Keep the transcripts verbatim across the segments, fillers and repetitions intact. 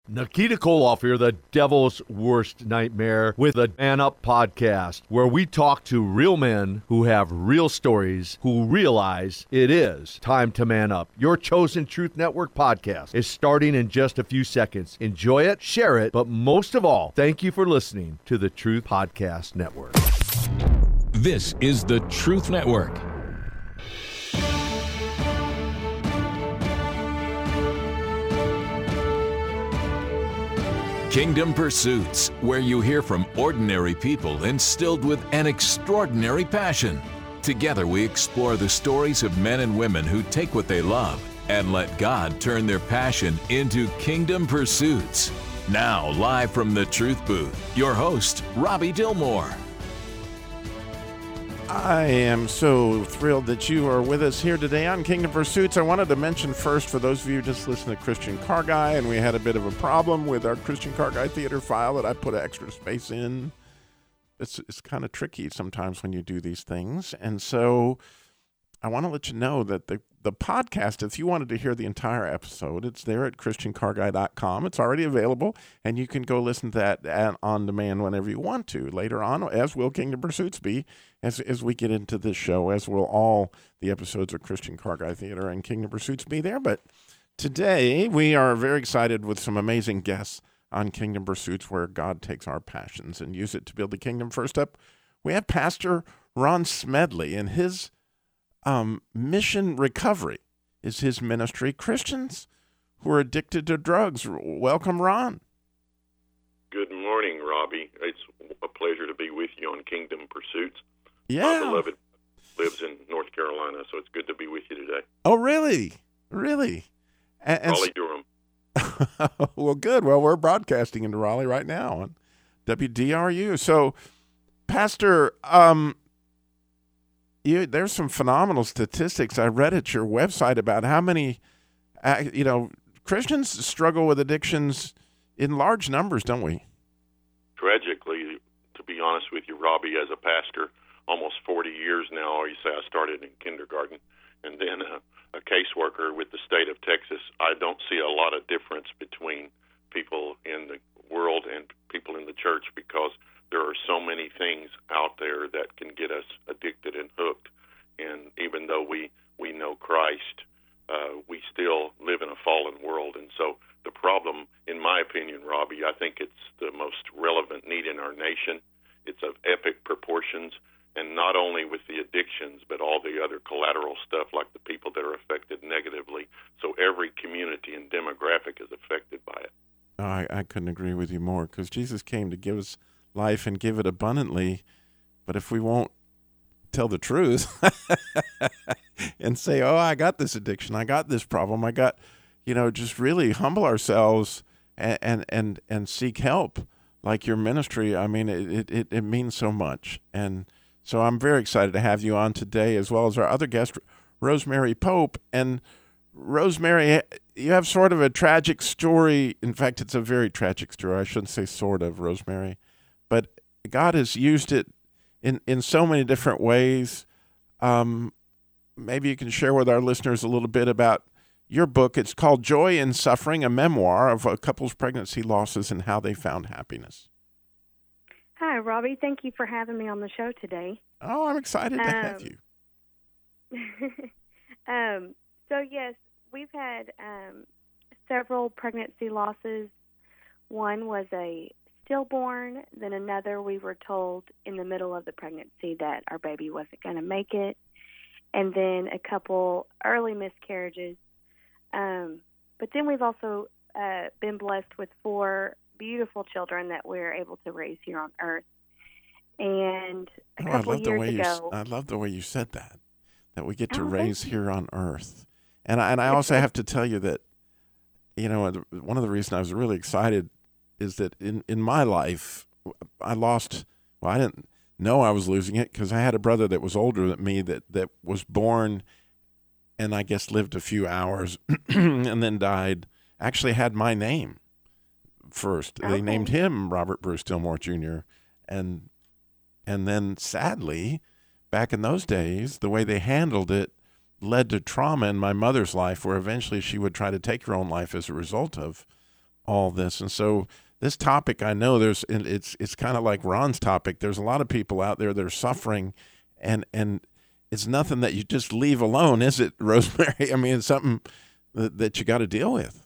Nikita Koloff here, the devil's worst nightmare, with the Man Up podcast, where we talk to real men who have real stories, who realize it is time to man up. Your chosen Truth Network podcast is starting in just a few seconds. Enjoy it, share it, but most of all, thank you for listening to the Truth Podcast Network. This is the Truth Network. Kingdom Pursuits, where you hear from ordinary people instilled with an extraordinary passion. Together we explore the stories of men and women who take what they love and let God turn their passion into kingdom pursuits. Now, live from the Truth Booth, your host, Robbie Dilmore. I am so thrilled that you are with us here today on Kingdom Pursuits. I wanted to mention first, for those of you who just listened to Christian Car Guy, and we had a bit of a problem with our Christian Car Guy theater file that I put extra space in. It's, it's kind of tricky sometimes when you do these things. And so I want to let you know that the, the podcast, if you wanted to hear the entire episode, it's there at christian car guy dot com. It's already available, and you can go listen to that at, on demand whenever you want to. Later on, as will Kingdom Pursuits be, as as we get into this show, as will all the episodes of Christian Car Guy Theater and Kingdom Pursuits be there. But today, we are very excited with some amazing guests on Kingdom Pursuits, where God takes our passions and use it to build the kingdom. First up, we have Pastor Ron Smedley, and his Um, Mission Recovery is his ministry. Christians who are addicted to drugs. Welcome, Ron. Good morning, Robbie. It's a pleasure to be with you on Kingdom Pursuits. Yeah. My beloved lives in North Carolina, so it's good to be with you today. Oh, really? Really? And, and Raleigh, Durham. Well, good. Well, we're broadcasting into Raleigh right now on W D R U. So, Pastor, um, You, there's some phenomenal statistics I read at your website about how many, uh, you know, Christians struggle with addictions in large numbers, don't we? Tragically, to be honest with you, Robbie, as a pastor, almost forty years now, you say I started in kindergarten, and then a, a caseworker with the state of Texas, I don't see a lot of difference between people in the world and people in the church, because there are so many things out there that can get us addicted and hooked. And even though we, we know Christ, uh, we still live in a fallen world. And so the problem, in my opinion, Robbie, I think it's the most relevant need in our nation. It's of epic proportions, and not only with the addictions, but all the other collateral stuff, like the people that are affected negatively. So every community and demographic is affected by it. Oh, I, I couldn't agree with you more, because Jesus came to give us life and give it abundantly. But if we won't tell the truth and say, oh, I got this addiction, I got this problem, I got, you know, just really humble ourselves and and and, and seek help, like your ministry, I mean, it, it, it means so much. And so I'm very excited to have you on today, as well as our other guest, Rosemary Pope. And Rosemary, you have sort of a tragic story. In fact, it's a very tragic story. I shouldn't say sort of, Rosemary. But God has used it in, in so many different ways. Um, maybe you can share with our listeners a little bit about your book. It's called Joy in Suffering, a memoir of a couple's pregnancy losses and how they found happiness. Hi, Robbie. Thank you for having me on the show today. Oh, I'm excited to um, have you. um, so, yes, we've had um, several pregnancy losses. One was a stillborn, then another we were told in the middle of the pregnancy that our baby wasn't going to make it, and then a couple early miscarriages. Um, but then we've also uh, been blessed with four beautiful children that we're able to raise here on earth. And a oh, couple I love the years way ago, you, I love the way you said that, that we get to oh, raise here on earth. And I, and I also have to tell you that, you know, one of the reasons I was really excited is that in, in my life, I lost, well, I didn't know I was losing it, because I had a brother that was older than me that, that was born and I guess lived a few hours and then died, actually had my name first. Okay. They named him Robert Bruce Dilmore Junior And, and then sadly, back in those days, the way they handled it led to trauma in my mother's life, where eventually she would try to take her own life as a result of all this. And so this topic, I know there's, it's it's kind of like Ron's topic. There's a lot of people out there that are suffering, and and it's nothing that you just leave alone, is it, Rosemary? I mean, it's something that, that you got to deal with.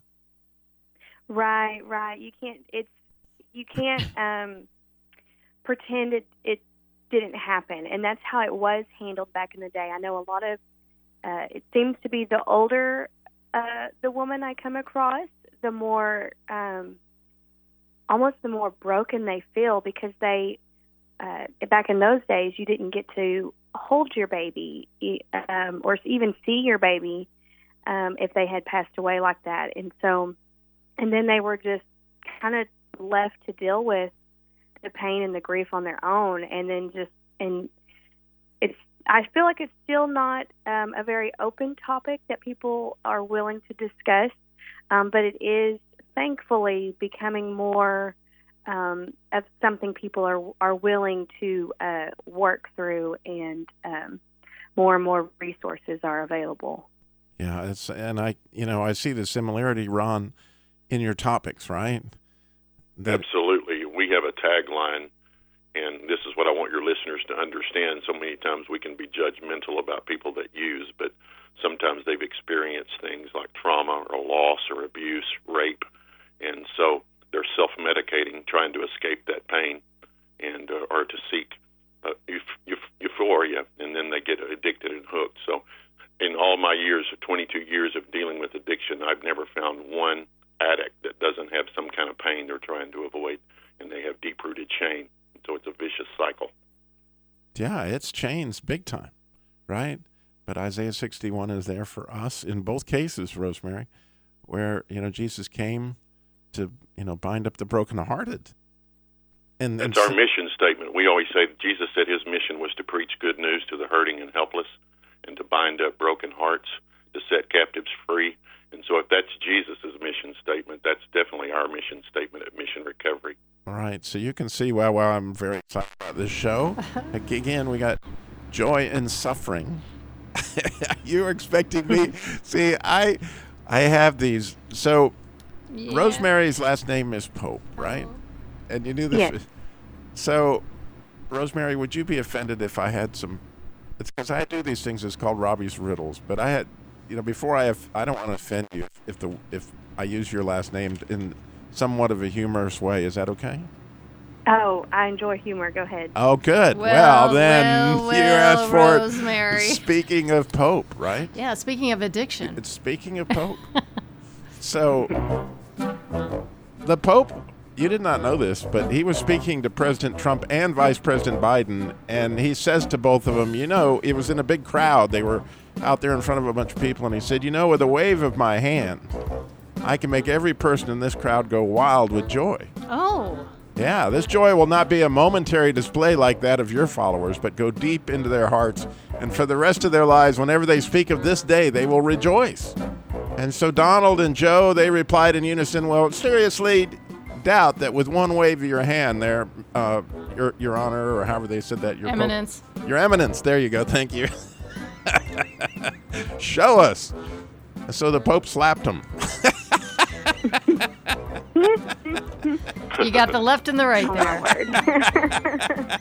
Right, right. You can't. It's you can't um, pretend it it didn't happen, and that's how it was handled back in the day. I know a lot of. Uh, it seems to be the older uh, the woman I come across, the more um, almost the more broken they feel, because they uh, back in those days you didn't get to hold your baby um, or even see your baby um, if they had passed away like that, and so. And then they were just kind of left to deal with the pain and the grief on their own. And then just, and it's, I feel like it's still not um, a very open topic that people are willing to discuss, um, but it is thankfully becoming more um, of something people are, are willing to uh, work through, and um, more and more resources are available. Yeah. It's, and I, you know, I see the similarity, Ron, in your topics, right? That... Absolutely. We have a tagline, and this is what I want your listeners to understand. So many times we can be judgmental about people that use, but sometimes they've experienced things like trauma or loss or abuse, rape, and so they're self-medicating, trying to escape that pain and uh, or to seek uh, euph- euph- euphoria, and then they get addicted and hooked. So in all my years, twenty-two years of dealing with addiction, I've never found one addict that doesn't have some kind of pain they're trying to avoid, and they have deep-rooted shame. So it's a vicious cycle. Yeah, it's chains big time, right? But Isaiah sixty-one is there for us in both cases, Rosemary, where, you know, Jesus came to, you know, bind up the brokenhearted. And That's and our mission statement. We always say that Jesus said his mission was to preach good news to the hurting and helpless, and to bind up broken hearts, to set captives free. And so if that's Jesus' mission statement, that's definitely our mission statement at Mission Recovery. All right. So you can see why, well, I'm very excited about this show. Again, we got joy and suffering. You're expecting me? See, I I have these. So yeah. Rosemary's last name is Pope, right? And you knew this. Yes. So, Rosemary, would you be offended if I had some, it's because I do these things, it's called Robbie's Riddles, but I had, you know, before I have, I don't want to offend you if, if the if I use your last name in somewhat of a humorous way. Is that okay? Oh, I enjoy humor. Go ahead. Oh, good. Well, well then well, you asked for Rosemary. it. Speaking of Pope, right? Yeah, speaking of addiction. It's speaking of Pope. So, the Pope, you did not know this, but he was speaking to President Trump and Vice President Biden, and he says to both of them, you know, it was in a big crowd. They were out there in front of a bunch of people, and he said, you know, with a wave of my hand, I can make every person in this crowd go wild with joy. Oh. Yeah, this joy will not be a momentary display like that of your followers, but go deep into their hearts. And for the rest of their lives, whenever they speak of this day, they will rejoice. And so Donald and Joe, they replied in unison, well, seriously, doubt that with one wave of your hand there, uh, your, your honor, or however they said that. Your Eminence. Po- your eminence. There you go. Thank you. Show us. So the Pope slapped him. You got the left and the right there.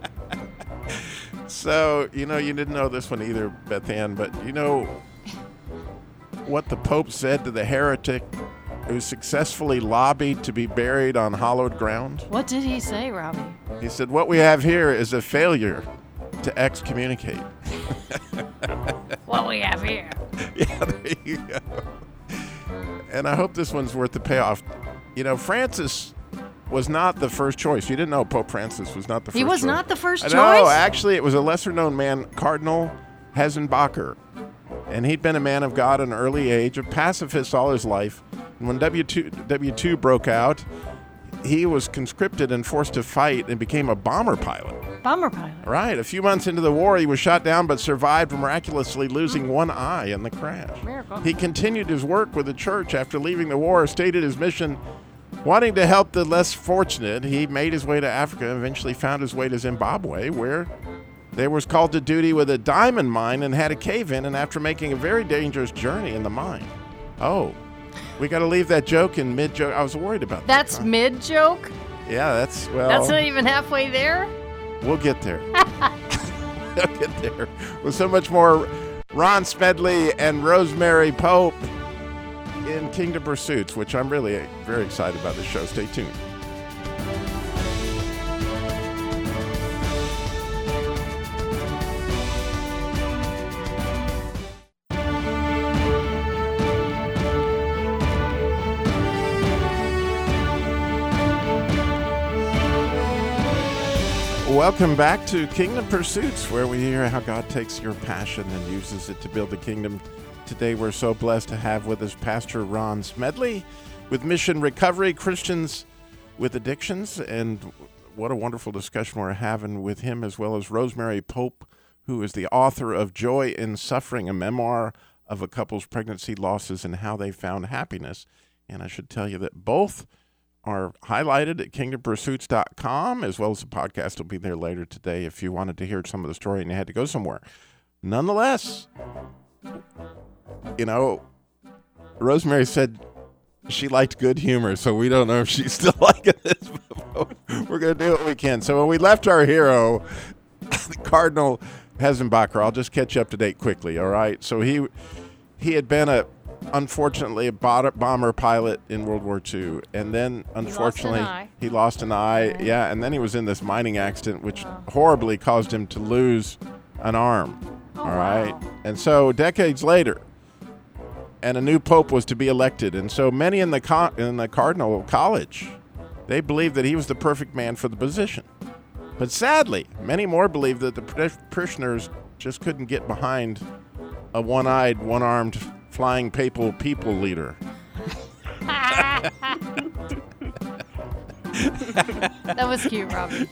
So, you know, you didn't know this one either, Beth Ann, but you know what the Pope said to the heretic who successfully lobbied to be buried on hallowed ground? What did he say, Robbie? He said, what we have here is a failure to excommunicate. What we have here. Yeah, there you go. And I hope this one's worth the payoff. You know, Francis was not the first choice. You didn't know Pope Francis was not the first choice. He was choice. not the first I choice? No, actually, it was a lesser-known man, Cardinal Heisenbacher. And he'd been a man of God at an early age, a pacifist all his life. And when W two broke out, he was conscripted and forced to fight and became a bomber pilot. Bomber pilot. Right. A few months into the war, he was shot down but survived, miraculously losing one eye in the crash. Miracle. He continued his work with the church after leaving the war, stated his mission, wanting to help the less fortunate. He made his way to Africa and eventually found his way to Zimbabwe, where they was called to duty with a diamond mine and had a cave-in, and after making a very dangerous journey in the mine. Oh, We got to leave that joke in mid-joke. I was worried about That's that. That's mid-joke? Yeah, that's, well... That's not even halfway there? We'll get there. We'll get there. With so much more Ron Smedley and Rosemary Pope in Kingdom Pursuits, which I'm really very excited about this show. Stay tuned. Welcome back to Kingdom Pursuits, where we hear how God takes your passion and uses it to build the kingdom. Today we're so blessed to have with us Pastor Ron Smedley with Mission Recovery, Christians with Addictions, and what a wonderful discussion we're having with him, as well as Rosemary Pope, who is the author of Joy in Suffering, a memoir of a couple's pregnancy losses and how they found happiness. And I should tell you that both are highlighted at kingdom pursuits dot com, as well as the podcast will be there later today if you wanted to hear some of the story and you had to go somewhere. Nonetheless, you know, Rosemary said she liked good humor, so we don't know if she's still liking this. We're going to do what we can. So when we left our hero, Cardinal Hessenbacher, I'll just catch you up to date quickly, all right? So he he had been a unfortunately a bomber pilot in World War Two, and then unfortunately he lost an eye, he lost an eye. Okay. Yeah, and then he was in this mining accident which horribly caused him to lose an arm. Oh, all right. wow. And so decades later, and a new pope was to be elected, and so many in the con- in the Cardinal College, they believed that he was the perfect man for the position. But sadly, many more believed that the parishioners just couldn't get behind a one-eyed, one-armed flying papal people leader. That was cute, Robbie.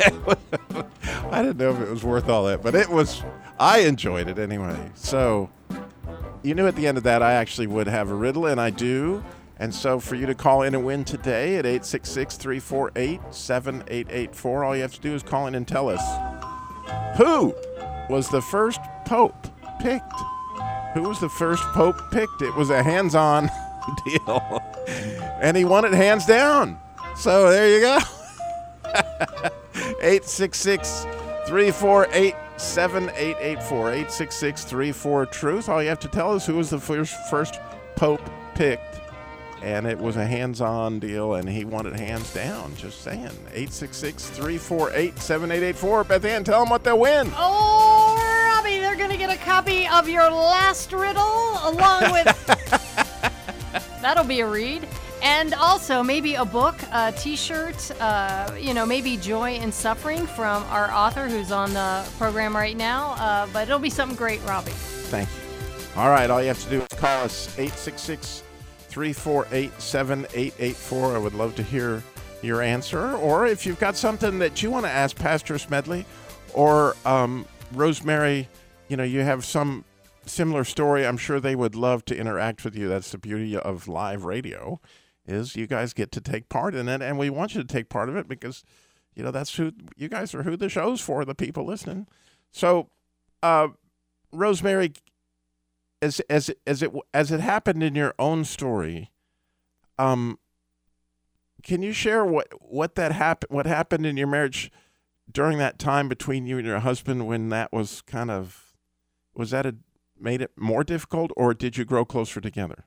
I didn't know if it was worth all that, but it was. I enjoyed it anyway. So you knew at the end of that I actually would have a riddle, and I do. And so for you to call in and win today at eight six six, three four eight, seven eight eight four, all you have to do is call in and tell us who was the first pope picked. Who was the first pope picked? It was a hands-on deal, and he won it hands down. So there you go. eight six six, three four eight, seven eight eight four. eight six six, three four, truth. All you have to tell us who was the first, first pope picked, and it was a hands-on deal, and he won it hands down. Just saying. eight six six, three four eight, seven eight eight four. Beth Ann, tell them what they'll win. Oh, Robbie, they're going to get a copy of your last riddle along with... That'll be a read. And also maybe a book, a T-shirt, uh, you know, maybe Joy in Suffering from our author who's on the program right now. Uh, but it'll be something great, Robbie. Thank you. All right, all you have to do is call us eight six six, three four eight, seven eight eight four. I would love to hear your answer. Or if you've got something that you want to ask Pastor Smedley or um, Rosemary, you know, you have some similar story, I'm sure they would love to interact with you. That's the beauty of live radio, is you guys get to take part in it, and we want you to take part of it because, you know, that's who you guys are, who the show's for, the people listening. So, uh, Rosemary, as as as it as it happened in your own story, um, can you share what what that happened? What happened in your marriage during that time between you and your husband when that was kind of, was that a made it more difficult, or did you grow closer together?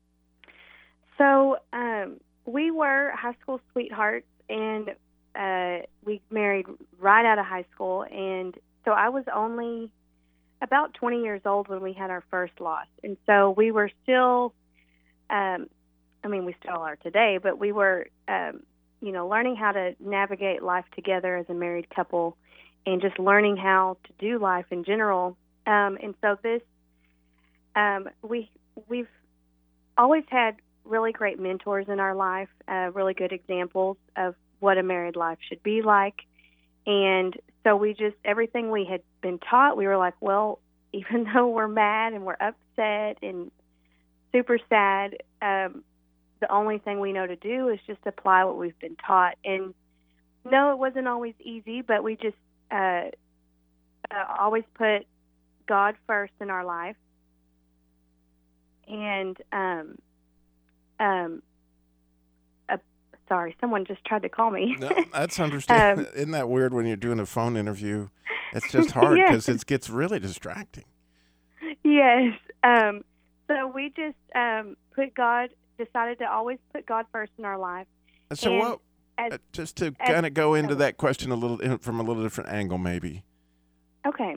So um, we were high school sweethearts, and uh, we married right out of high school. And so I was only about twenty years old when we had our first loss. And so we were still, um, I mean, we still are today, but we were, um, you know, learning how to navigate life together as a married couple and just learning how to do life in general. Um, and so this, um, we, we've always had really great mentors in our life, uh, really good examples of what a married life should be like. And so we just, everything we had been taught, we were like, well, even though we're mad and we're upset and super sad, um, the only thing we know to do is just apply what we've been taught. And no, it wasn't always easy, but we just uh, uh, always put God first in our life. And um, um, a, sorry, someone just tried to call me. No, that's understandable. Um, Isn't that weird when you're doing a phone interview? It's just hard because Yes. it gets really distracting. Yes. Um, so we just um, put God, decided to always put God first in our life. So And what? as- uh, just to as- kind of go into so- that question a little in- from a little different angle, maybe. Okay.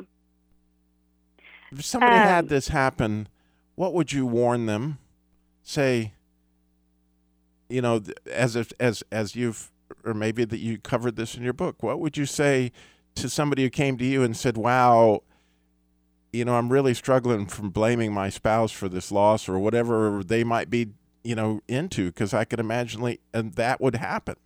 If somebody had Um, this happen, what would you warn them? Say, you know, th- as if, as as you've, or maybe that you covered this in your book. What would you say to somebody who came to you and said, "Wow, you know, I'm really struggling from blaming my spouse for this loss or whatever they might be, you know, into," because I could imagine, like, and that would happen.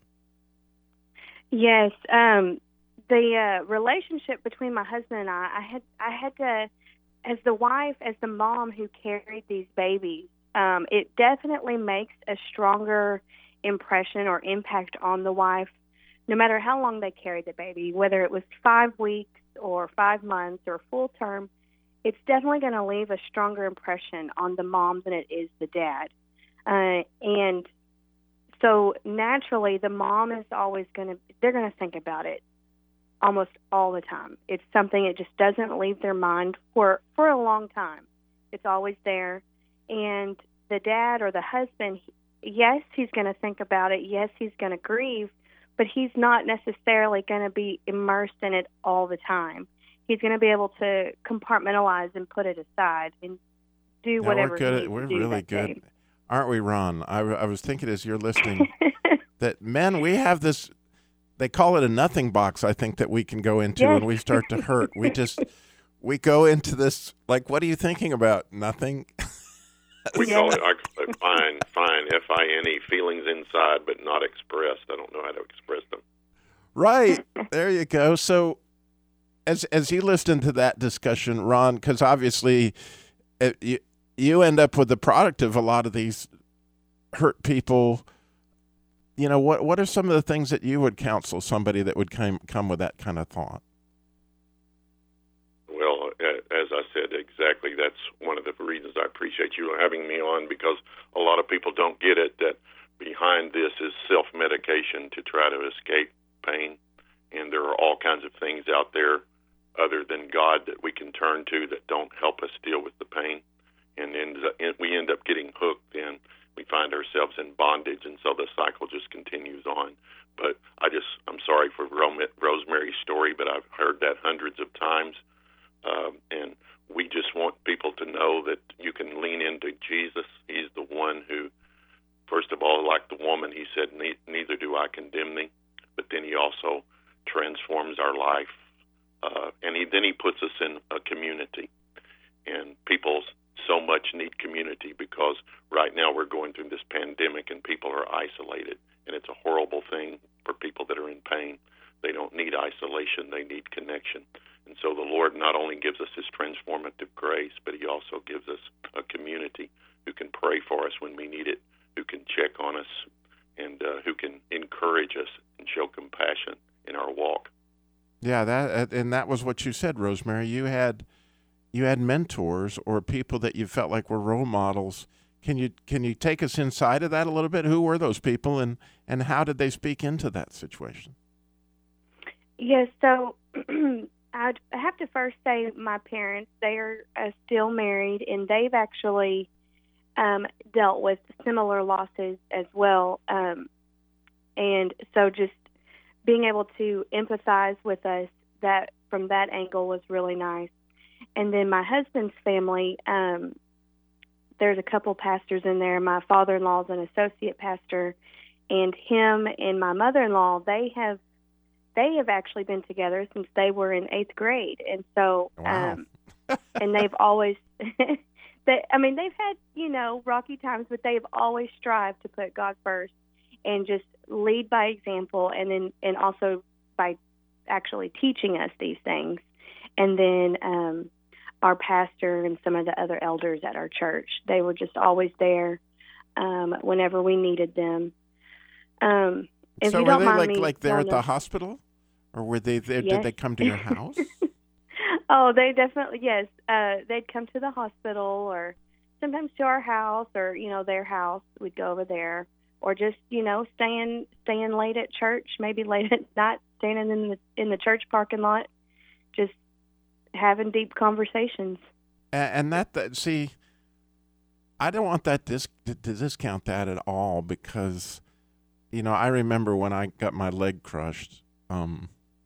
Yes. Um, the uh, relationship between my husband and I, I had, I had to, as the wife, as the mom who carried these babies, um, it definitely makes a stronger impression or impact on the wife, no matter how long they carried the baby, whether it was five weeks or five months or full term. It's definitely going to leave a stronger impression on the mom than it is the dad. Uh, and so naturally, the mom is always going to, they're going to think about it almost all the time. It's something that just doesn't leave their mind for, for a long time. It's always there. And the dad or the husband, yes, he's going to think about it. Yes, he's going to grieve, but he's not necessarily going to be immersed in it all the time. He's going to be able to compartmentalize and put it aside and do Yeah, whatever we're good. he At, needs we're to do really that good, day. aren't we, Ron? I, I was thinking as you're listening that men, we have this. They call it a nothing box. I think that we can go into Yes. when we start to hurt. We just we go into this like, what are you thinking about? Nothing. We Yeah. call it, I call it fine, fine, F I N E, feelings inside but not expressed. I don't know how to express them. Right. There you go. So as as you listen to that discussion, Ron, because obviously it, you, you end up with the product of a lot of these hurt people. You know, what what are some of the things that you would counsel somebody that would come, come with that kind of thought? Well, a- as I said, exactly, that's one of the reasons I appreciate you having me on, because a lot of people don't get it, that behind this is self-medication to try to escape pain. And there are all kinds of things out there other than God that we can turn to that don't help us deal with the pain. And then we end up getting hooked, and we find ourselves in bondage, and so the cycle just continues on. But I just, I'm sorry for Rosemary's story, but I've heard that hundreds of times. Um, and we just want people to know that you can lean into Jesus. He's the one who, first of all, like the woman, he said, "Ne- neither do I condemn thee." But then he also transforms our life. Uh, and he, then he puts us in a community. And people so much need community, because right now we're going through this pandemic and people are isolated. And it's a horrible thing for people that are in pain. They don't need isolation. They need connection. And so the Lord not only gives us his transformative grace, but he also gives us a community who can pray for us when we need it, who can check on us, and uh, who can encourage us and show compassion in our walk. Yeah, that and that was what you said, Rosemary. You had you had mentors or people that you felt like were role models. Can you can you take us inside of that a little bit? Who were those people, and, and how did they speak into that situation? Yes, so I'd I have to first say my parents, they are uh, still married, and they've actually um, dealt with similar losses as well. Um, and so just being able to empathize with us that from that angle was really nice. And then my husband's family, um, there's a couple pastors in there. My father-in-law is an associate pastor, and him and my mother-in-law, they have they have actually been together since they were in eighth grade. And so, Wow. um, and they've always, they, I mean, they've had, you know, rocky times, but they've always strived to put God first and just lead by example, and then, and also by actually teaching us these things. And then, um, our pastor and some of the other elders at our church, they were just always there, um, whenever we needed them. Um, If so you were don't they mind like me like there at telling the us- hospital, or were they there? Yes. Did they come to your house? Oh, they definitely, yes. Uh, they'd come to the hospital, or sometimes to our house or, you know, their house. We'd go over there, or just, you know, staying staying late at church, maybe late at night, standing in the in the church parking lot, just having deep conversations. And, and that, that see, I don't want that dis, to discount that at all, because, you know, I remember when I got my leg crushed, um,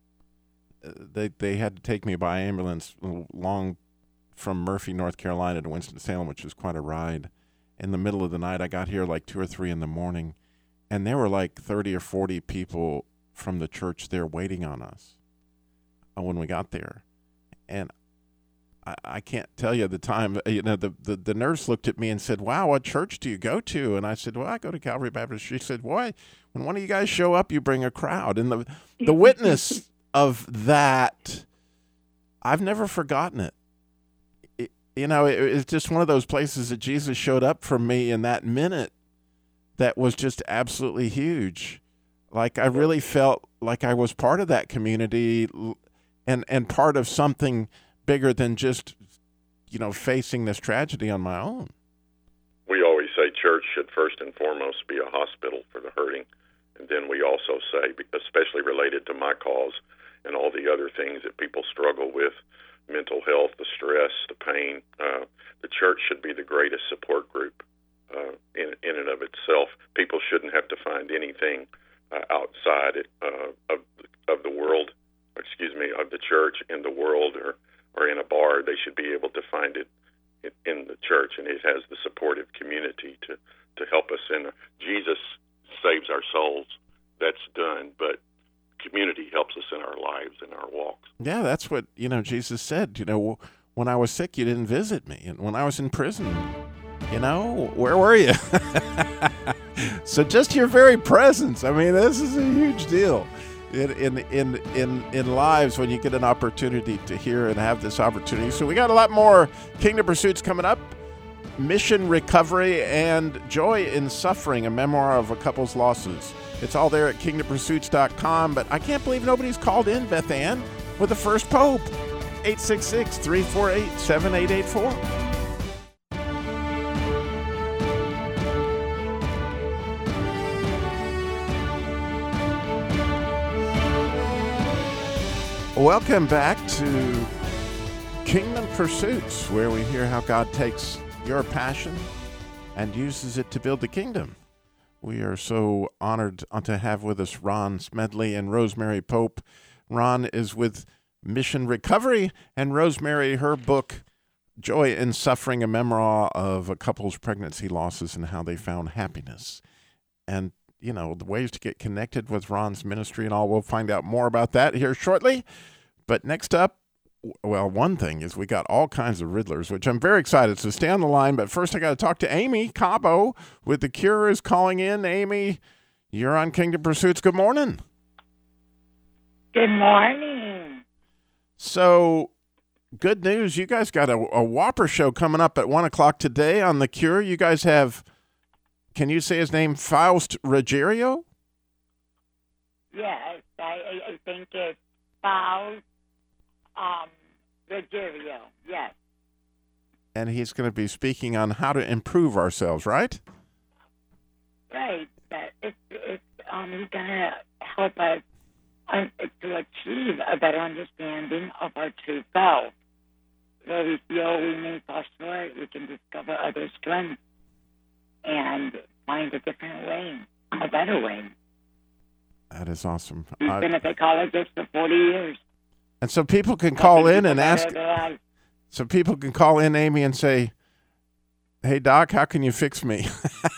they they had to take me by ambulance long from Murphy, North Carolina to Winston-Salem, which was quite a ride. In the middle of the night, I got here like two or three in the morning, and there were like thirty or forty people from the church there waiting on us when we got there. And I, I can't tell you the time, you know, the, the, the nurse looked at me and said, "Wow, what church do you go to?" And I said, "Well, I go to Calvary Baptist." She said, "Why? When one of you guys show up, you bring a crowd." And the the witness of that, I've never forgotten it. it you know, it, it's just one of those places that Jesus showed up for me in that minute that was just absolutely huge. Like, I really felt like I was part of that community and, and part of something bigger than just, you know, facing this tragedy on my own. We always say church should first and foremost be a hospital for the hurting. And then we also say, especially related to my cause and all the other things that people struggle with, mental health, the stress, the pain, uh, the church should be the greatest support group uh, in, in and of itself. People shouldn't have to find anything uh, outside it, uh, of, of the world, excuse me, of the church in the world or, or in a bar. They should be able to find it in, in the church, and it has the supportive community to, to help us. And Jesus saves our souls. That's done, but community helps us in our lives and our walks. Yeah, that's what, you know, Jesus said. You know, when I was sick, you didn't visit me. And when I was in prison, you know, where were you? So just your very presence. I mean, this is a huge deal in, in, in, in, in lives when you get an opportunity to hear and have this opportunity. So we got a lot more Kingdom Pursuits coming up. Mission Recovery and Joy in Suffering, a memoir of a couple's losses. It's all there at kingdom pursuits dot com, but I can't believe nobody's called in, Beth Ann, with the first Pope. eight six six, three four eight, seven eight eight four. Welcome back to Kingdom Pursuits, where we hear how God takes your passion and uses it to build the kingdom. We are so honored to have with us Ron Smedley and Rosemary Pope. Ron is with Mission Recovery, and Rosemary, her book, Joy in Suffering, a memoir of a couple's pregnancy losses and how they found happiness. And, you know, the ways to get connected with Ron's ministry and all, we'll find out more about that here shortly. But next up, well, one thing is we got all kinds of riddlers, which I'm very excited. So stay on the line. But first, I got to talk to Amy Cabo with The Cure is calling in. Amy, you're on Kingdom Pursuits. Good morning. Good morning. So, good news. You guys got a, a whopper show coming up at one o'clock today on The Cure. You guys have, can you say his name, Faust Ruggiero? Yes, I, I think it's Faust Um, Ruggiero, yes. And he's going to be speaking on how to improve ourselves, right? Right, but it's, it's, um, he's going to help us uh, to achieve a better understanding of our true self. Where we feel we may fall short, we can discover other strengths and find a different way, a better way. That is awesome. He's I... been a psychologist for forty years. And so people can call in and ask, so people can call in, Amy, and say, "Hey, Doc, how can you fix me?"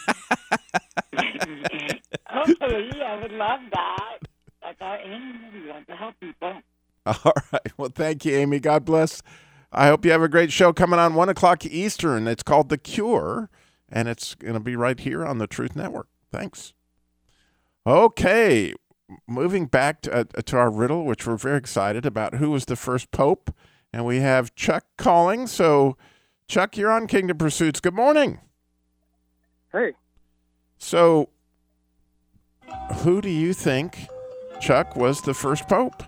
Hopefully, I would love that. That's our aim. We want to help people. All right. Well, thank you, Amy. God bless. I hope you have a great show coming on one o'clock Eastern. It's called The Cure, and it's going to be right here on the Truth Network. Thanks. Okay. Moving back to, uh, to our riddle, which we're very excited about, who was the first pope, and we have Chuck calling. So, Chuck, you're on Kingdom Pursuits. Good morning. Hey. So, who do you think, Chuck, was the first pope?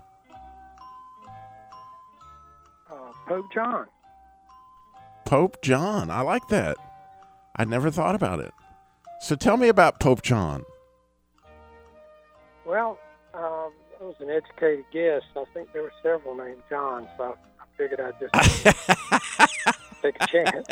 Uh, Pope John. Pope John. I like that. I never thought about it. So tell me about Pope John. Well, um, I was an educated guess. I think there were several named John, so I figured I'd just take a chance.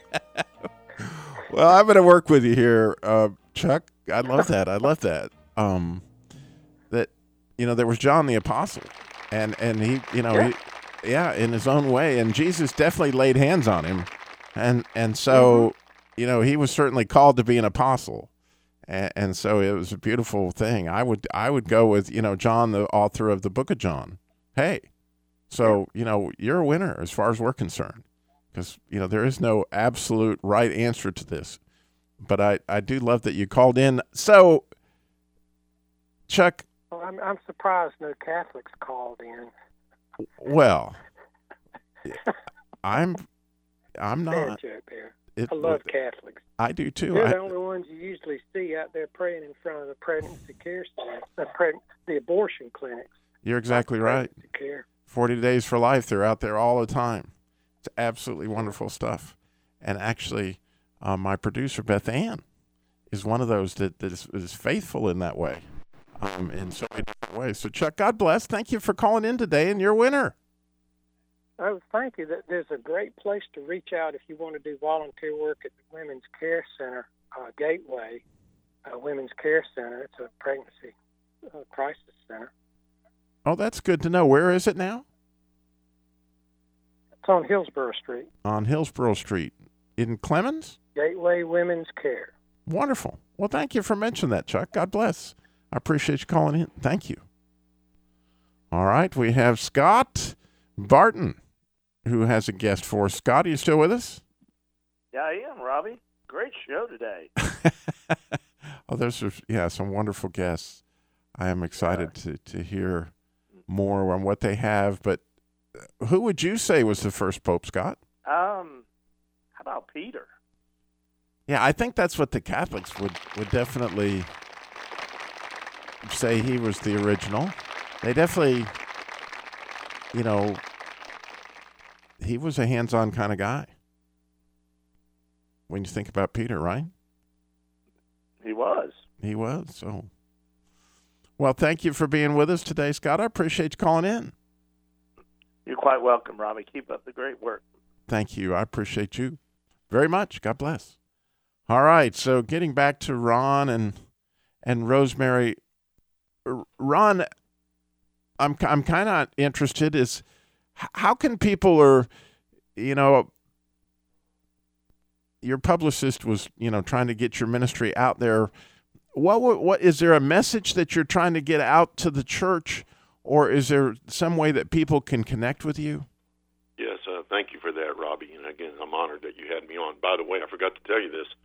Well, I'm going to work with you here, uh, Chuck. I love that. I love that. Um, that, you know, there was John the Apostle, and, and he, you know, Yeah. he, yeah, in his own way, and Jesus definitely laid hands on him, and and so, mm-hmm. you know, he was certainly called to be an apostle, and, and so it was a beautiful thing. I would I would go with, you know, John, the author of the Book of John. Hey, so you know, you're a winner as far as we're concerned. Because, you know, there is no absolute right answer to this. But I, I do love that you called in. So, Chuck. Well, I'm, I'm surprised no Catholics called in. Well, I'm I'm Bad not. joke there. It, I love Catholics. I do, too. They're I, the only ones you usually see out there praying in front of the pregnancy care center, the, preg- the abortion clinics. You're exactly right. Care. forty days for life. They're out there all the time. It's absolutely wonderful stuff. And actually, uh, my producer, Beth Ann, is one of those that, that is, is faithful in that way, um, in so many different ways. So, Chuck, God bless. Thank you for calling in today, and you're a winner. Oh, thank you. There's a great place to reach out if you want to do volunteer work at the Women's Care Center, uh, Gateway uh, Women's Care Center. It's a pregnancy uh, crisis center. Oh, that's good to know. Where is it now? It's on Hillsborough Street. On Hillsborough Street. In Clemens? Gateway Women's Care. Wonderful. Well, thank you for mentioning that, Chuck. God bless. I appreciate you calling in. Thank you. All right. We have Scott Barton, who has a guest for us. Scott, are you still with us? Yeah, I am, Robbie. Great show today. Oh, those are, yeah, some wonderful guests. I am excited yeah. to, to hear more on what they have, but who would you say was the first Pope, Scott? Um, how about Peter? Yeah, I think that's what the Catholics would, would definitely say he was the original. They definitely, you know, he was a hands-on kind of guy. When you think about Peter, right? He was. He was, so. Well, thank you for being with us today, Scott. I appreciate you calling in. You're quite welcome, Robbie. Keep up the great work. Thank you. I appreciate you very much. God bless. All right, so getting back to Ron and and Rosemary. Ron, I'm I'm kind of interested is how can people or, you know, your publicist was, you know, trying to get your ministry out there. What what is there a message that you're trying to get out to the church, or is there some way that people can connect with you? Yes, uh, thank you for that, Robbie. And again, I'm honored that you had me on. By the way, I forgot to tell you this.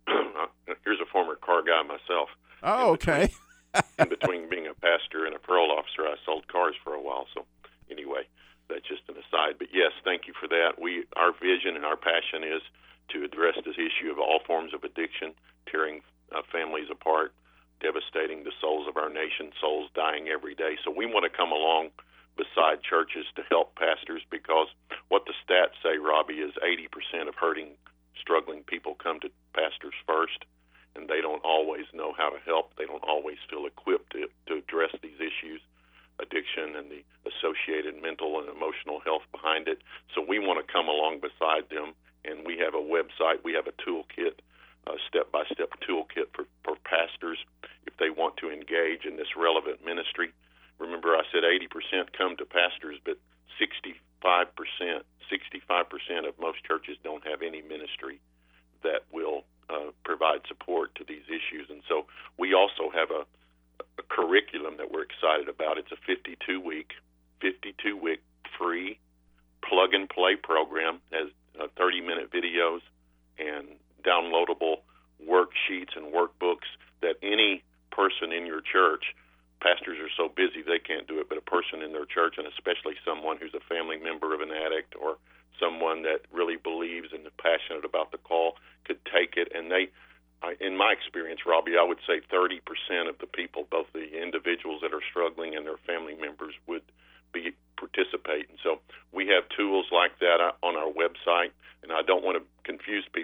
Here's a former car guy myself. Oh, in between, okay. in between being a pastor and a parole officer, I sold cars for a while. So anyway, that's just an aside. But yes, thank you for that. We, our vision and our passion is to address this issue of all forms of addiction, tearing uh, families apart, devastating the souls of our nation, souls dying every day. So we want to come along beside churches to help pastors, because what the stats say, Robbie, is eighty percent of hurting, struggling people come to pastors first, and they don't always know how to help. They don't always feel equipped to, to address these issues, addiction and the associated mental and emotional health behind it. So we want to come along beside them, and we have a website. We have a toolkit, a step-by-step toolkit for, for pastors if they want to engage in this relevant ministry. Remember, I said eighty percent come to pastors, but sixty-five percent, sixty-five percent of most churches don't have any ministry that will uh, provide support to these issues. And so we also have a, a curriculum that we're excited about. It's a fifty-two week, fifty-two week free plug-and-play program. It has uh, thirty minute videos and downloadable worksheets and workbooks that any person in your church, pastors are so busy they can't do it, but a person in their church, and especially someone who's a family member of an addict or someone that really believes and is passionate about the call, could take it. And they, I, in my experience, Robbie, I would say thirty percent of the people, both the individuals that are struggling and their family members, would be participate. And so we have tools like that on our website. And I don't want to confuse people, but we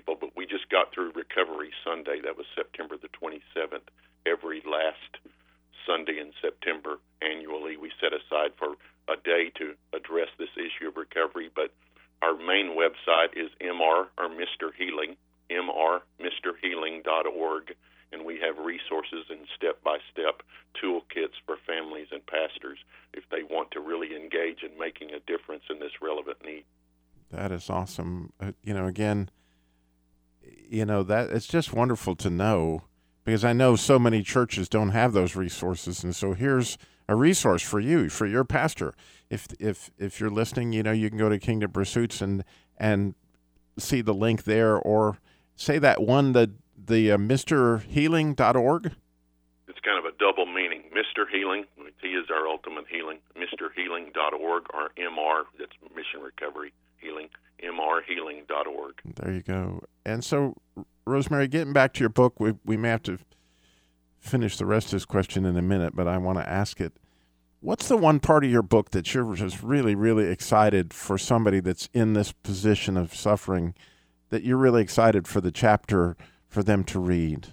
we just got through Recovery Sunday. That was September the twenty-seventh. Every last Sunday in September annually, we set aside for a day to address this issue of recovery. But our main website is M R, or Mister Healing, M R Mister Healing dot org, and we have resources and step-by-step toolkits for families and pastors if they want to really engage in making a difference in this relevant need. That is awesome. Uh, you know, again, you know, that it's just wonderful to know, because I know so many churches don't have those resources. And so here's a resource for you, for your pastor. If if if you're listening, you know, you can go to Kingdom Pursuits and and see the link there, or say that one, the the uh, Mister Healing dot org. It's kind of a double meaning. Mister Healing, he is our ultimate healing. Mister Healing dot org, or M R, that's Mission Recovery Healing, M R Healing dot org. There you go. And so, Rosemary, getting back to your book, we we may have to finish the rest of this question in a minute, but I want to ask it. What's the one part of your book that you're just really, really excited for somebody that's in this position of suffering, that you're really excited for the chapter for them to read?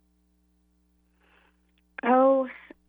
Oh,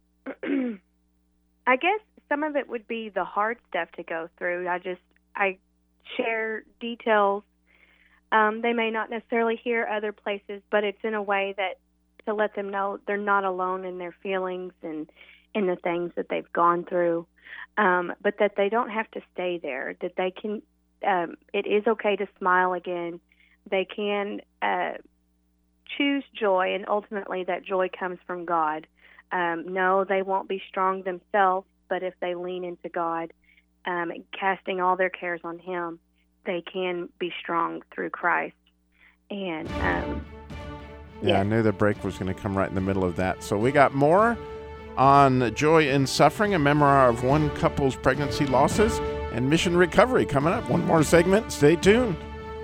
I guess some of it would be the hard stuff to go through. I just, I share details. Um, they may not necessarily hear other places, but it's in a way that to let them know they're not alone in their feelings and in the things that they've gone through, um, but that they don't have to stay there, that they can, um, it is okay to smile again. They can uh, choose joy, and ultimately that joy comes from God. Um, no, they won't be strong themselves, but if they lean into God, um, casting all their cares on Him, they can be strong through Christ. And um, yeah, yes. I knew the break was going to come right in the middle of that. So we got more on Joy in Suffering, a memoir of one couple's pregnancy losses, and mission recovery coming up. One more segment. Stay tuned.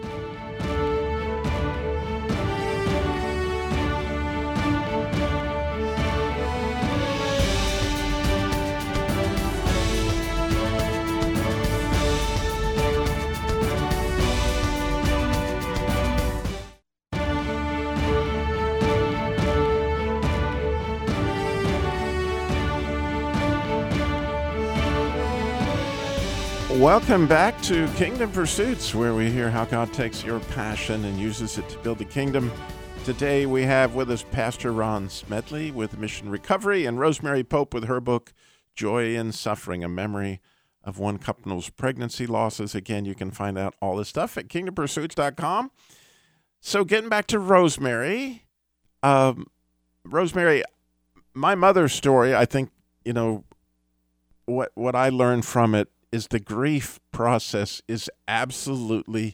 Welcome back to Kingdom Pursuits, where we hear how God takes your passion and uses it to build the kingdom. Today we have with us Pastor Ron Smedley with Mission Recovery, and Rosemary Pope with her book, Joy in Suffering, a memory of one couple's pregnancy losses. Again, you can find out all this stuff at kingdom pursuits dot com. So getting back to Rosemary, um, Rosemary, my mother's story, I think, you know, what what I learned from it is the grief process is absolutely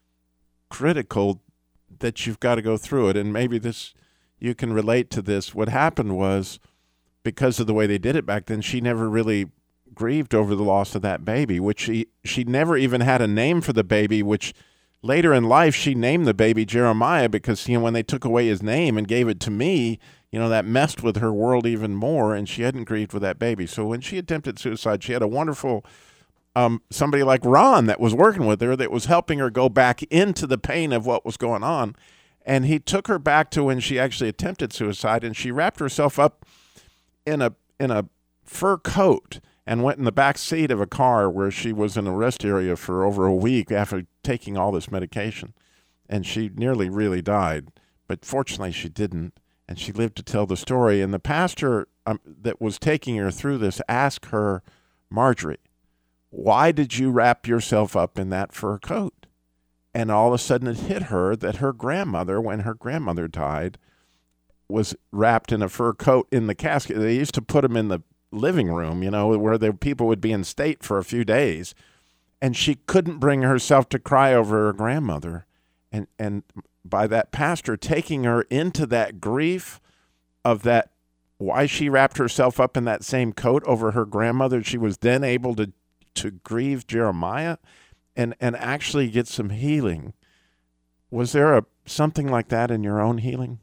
critical, that you've got to go through it. And maybe this, you can relate to this. What happened was, because of the way they did it back then, she never really grieved over the loss of that baby, which she, she never even had a name for the baby, which later in life she named the baby Jeremiah, because, you know, when they took away his name and gave it to me, you know, that messed with her world even more, and she hadn't grieved with that baby. So when she attempted suicide, she had a wonderful Um, somebody like Ron that was working with her, that was helping her go back into the pain of what was going on. And he took her back to when she actually attempted suicide, and she wrapped herself up in a in a fur coat and went in the back seat of a car where she was in a rest area for over a week after taking all this medication. And she nearly really died, but fortunately she didn't, and she lived to tell the story. And the pastor um, that was taking her through this asked her, Marjorie, why did you wrap yourself up in that fur coat? And all of a sudden it hit her that her grandmother, when her grandmother died, was wrapped in a fur coat in the casket. They used to put them in the living room, you know, where the people would be in state for a few days. And she couldn't bring herself to cry over her grandmother. And, and by that pastor taking her into that grief of that, why she wrapped herself up in that same coat over her grandmother, she was then able to to grieve Jeremiah and, and actually get some healing. Was there a something like that in your own healing?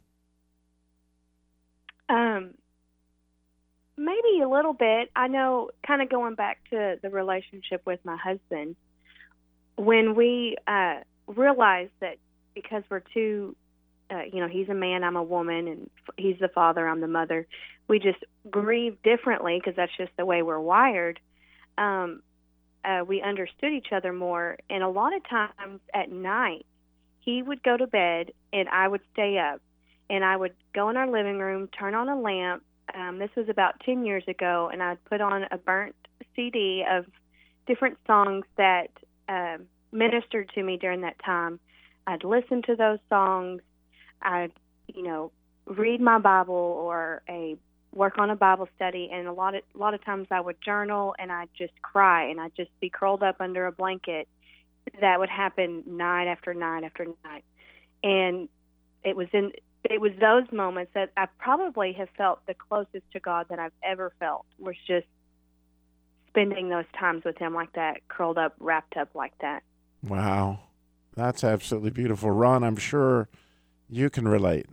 Um, maybe a little bit. I know, kind of going back to the relationship with my husband, when we uh, realized that because we're two, uh, you know, he's a man, I'm a woman, and he's the father, I'm the mother. We just grieve differently because that's just the way we're wired. Um, uh, we understood each other more, and a lot of times at night, he would go to bed, and I would stay up, and I would go in our living room, turn on a lamp. Um, this was about ten years ago, and I'd put on a burnt C D of different songs that uh, ministered to me during that time. I'd listen to those songs. I'd, you know, read my Bible or a work on a Bible study, and a lot of a lot of times I would journal, and I'd just cry, and I'd just be curled up under a blanket. That would happen night after night after night, and it was in it was those moments that I probably have felt the closest to God that I've ever felt. Was just spending those times with Him like that, curled up, wrapped up like that. Wow, that's absolutely beautiful, Ron. I'm sure you can relate.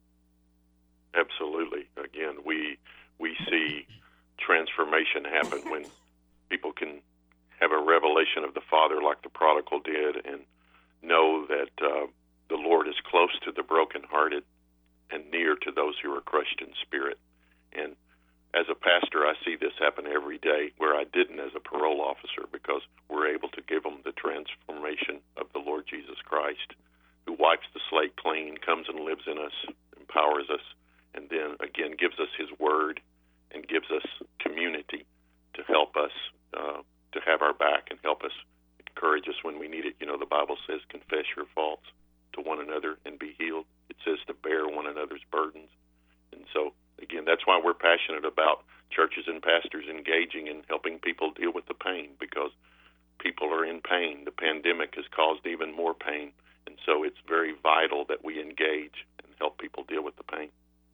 Absolutely. Again, we we see transformation happen when people can have a revelation of the Father like the prodigal did, and know that uh, the Lord is close to the brokenhearted and near to those who are crushed in spirit. And as a pastor, I see this happen every day where I didn't as a parole officer, because we're able to give them the transformation of the Lord Jesus Christ, who wipes the slate clean, comes and lives in us, empowers us, and then again gives us His Word and gives us community to help us uh, to have our back and help us, encourage us when we need it. You know, the Bible says, confess your faults to one another and be healed. It says to bear one another's burdens. And so, again, that's why we're passionate about churches and pastors engaging in helping people deal with the pain, because people are in pain. The pandemic has caused even more pain. And so it's very vital that we engage and help people deal with the pain.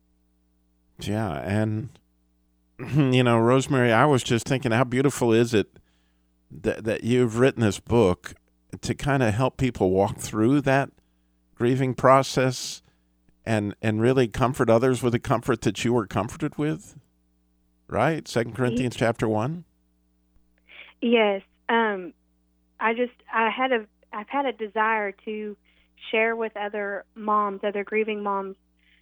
Yeah, and, you know, Rosemary, I was just thinking, how beautiful is it that, that you've written this book to kind of help people walk through that grieving process and and really comfort others with the comfort that you were comforted with, right? Second Corinthians chapter one. Yes, um, I just I had a I've had a desire to share with other moms, other grieving moms,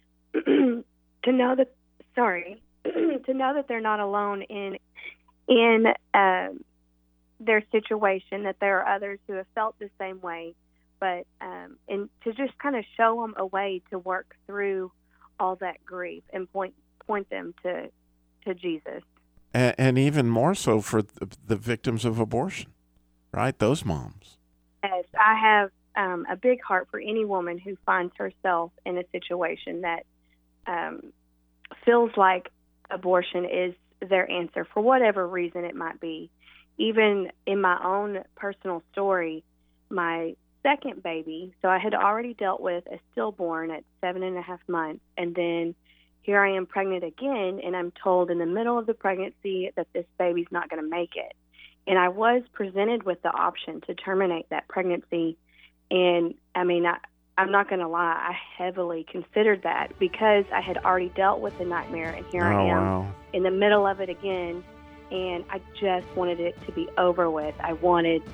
to know that sorry, to know that they're not alone in in uh, their situation. That there are others who have felt the same way. But um, and to just kind of show them a way to work through all that grief and point point them to to Jesus. And, and even more so for the, the victims of abortion, right? Those moms. Yes, I have um, a big heart for any woman who finds herself in a situation that um, feels like abortion is their answer for whatever reason it might be. Even in my own personal story, my second baby, so I had already dealt with a stillborn at seven and a half months, and then here I am pregnant again, and I'm told in the middle of the pregnancy that this baby's not going to make it. And I was presented with the option to terminate that pregnancy, and I mean, I, I'm not going to lie, I heavily considered that because I had already dealt with the nightmare, and here oh, I am wow. in the middle of it again, and I just wanted it to be over with. I wanted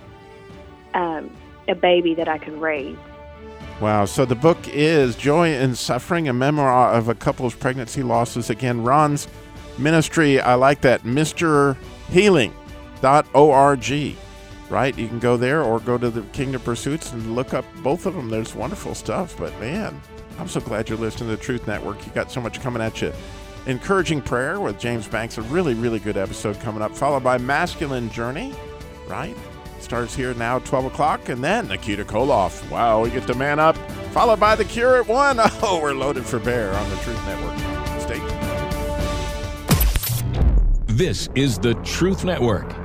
um, a baby that I could raise. Wow. So the book is Joy in Suffering, a memoir of a couple's pregnancy losses. Again, Ron's ministry, I like that, Mister Healing dot org, right? You can go there or go to the Kingdom Pursuits and look up both of them. There's wonderful stuff. But, man, I'm so glad you're listening to the Truth Network. You got so much coming at you. Encouraging Prayer with James Banks, a really, really good episode coming up, followed by Masculine Journey, right? Starts here now at twelve o'clock, and then Nikita Koloff. Wow, we get to man up, followed by The Cure at one. Oh, we're loaded for bear on the Truth Network. Stay tuned. This is the Truth Network.